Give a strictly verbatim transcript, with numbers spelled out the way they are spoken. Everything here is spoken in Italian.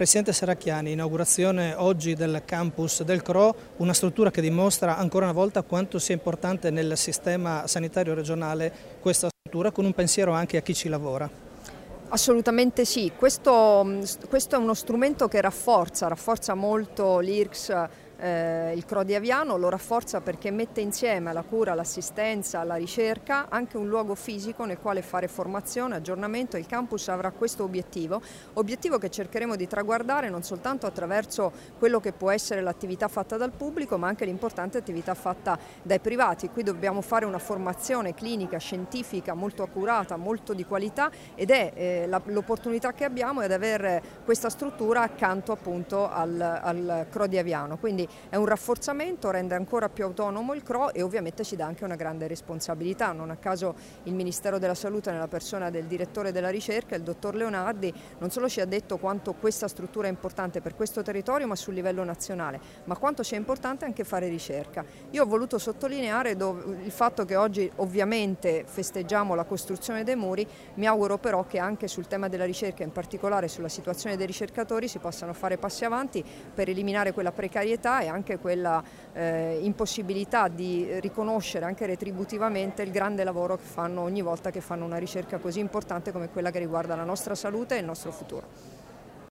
Presidente Serracchiani, inaugurazione oggi del campus del C R O, una struttura che dimostra ancora una volta quanto sia importante nel sistema sanitario regionale questa struttura, con un pensiero anche a chi ci lavora. Assolutamente sì, questo, questo è uno strumento che rafforza, rafforza molto l'I R C S, eh, il C R O di Aviano, lo rafforza perché mette insieme alla cura, l'assistenza, la ricerca anche un luogo fisico nel quale fare formazione, aggiornamento. Il campus avrà questo obiettivo, obiettivo che cercheremo di traguardare non soltanto attraverso quello che può essere l'attività fatta dal pubblico, ma anche l'importante attività fatta dai privati. Qui dobbiamo fare una formazione clinica, scientifica molto accurata, molto di qualità, ed è eh, l'opportunità che abbiamo è di avere questa struttura accanto appunto al, al C R O di Aviano. Quindi è un rafforzamento, rende ancora più autonomo il C R O e ovviamente ci dà anche una grande responsabilità. Non a caso il Ministero della Salute, nella persona del direttore della ricerca, il dottor Leonardi, non solo ci ha detto quanto questa struttura è importante per questo territorio ma sul livello nazionale, ma quanto sia importante anche fare ricerca. Io ho voluto sottolineare dove, il fatto che oggi ovviamente festeggiamo la costruzione dei muri, mi auguro però che anche sul tema della ricerca, in particolare sulla situazione dei ricercatori, si possano fare passi avanti per eliminare quella precarietà e anche quella eh, impossibilità di riconoscere anche retributivamente il grande lavoro che fanno ogni volta che fanno una ricerca così importante come quella che riguarda la nostra salute e il nostro futuro.